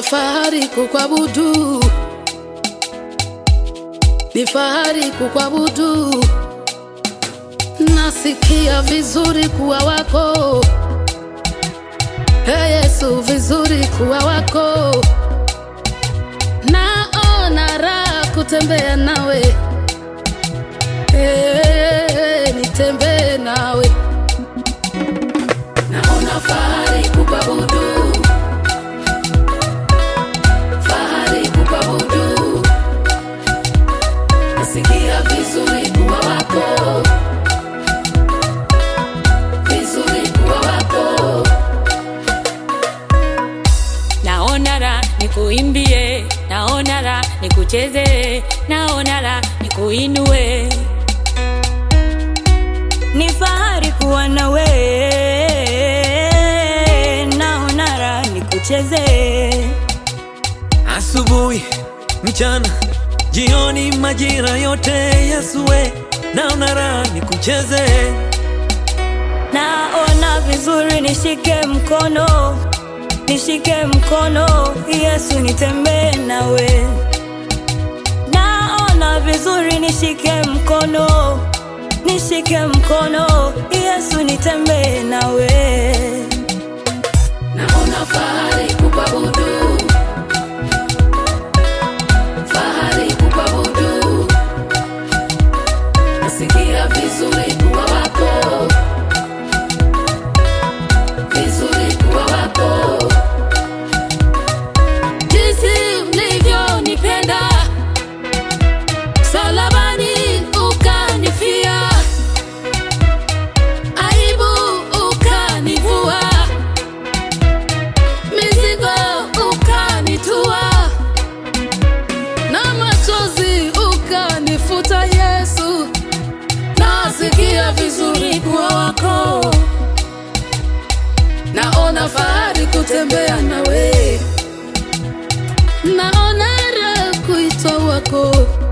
fahari kukuabudu, ni fahari kukuabudu. Nasikia vizuri kuwa wako, Hey Yesu, vizuri kuwa wako. Naona raha kutembea nawe, nitembee nawe. Naona fahari kukuabudu, fahari kukuabudu. Nasikia vizuri kuwa wako, vizuri kuwa wako. Naona raha nikuimbie, naona raha nikucheze, naona raha nikuinue. Ni fahari kuwa nawe, naona raha nikucheze. Asubuhi, mchana, jioni, majira yote Yesu we, naona raha nikucheze. Naona vizuri nishike mkono, nishike mkono Yesu, nitembee nawe. Naona vizuri nishike mkono, nishike mkono Yesu, nitembee nawe. Naona fahari kukuabudu, fahari kukuabudu. Nasikia vizuri kuwa wako, vizuri kuwa wako. Jinsi ulivyonipenda, msalabani ukanifia, aibu ukanivua, mizigo ukanitua, na machozi ukanifuta. Yesu, nasikia vizuri kuwa wako. Naona fahari kutembea nawe, naona raha kuitwa wako.